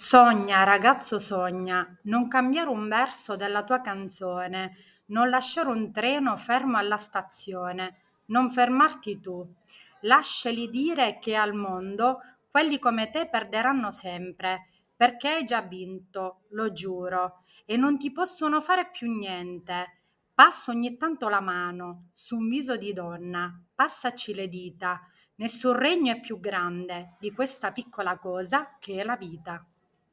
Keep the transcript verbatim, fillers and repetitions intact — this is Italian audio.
Sogna, ragazzo sogna, non cambiare un verso della tua canzone, non lasciare un treno fermo alla stazione, non fermarti tu. Lasciali dire che al mondo quelli come te perderanno sempre, perché hai già vinto, lo giuro, e non ti possono fare più niente. Passa ogni tanto la mano su un viso di donna, passaci le dita. Nessun regno è più grande di questa piccola cosa che è la vita.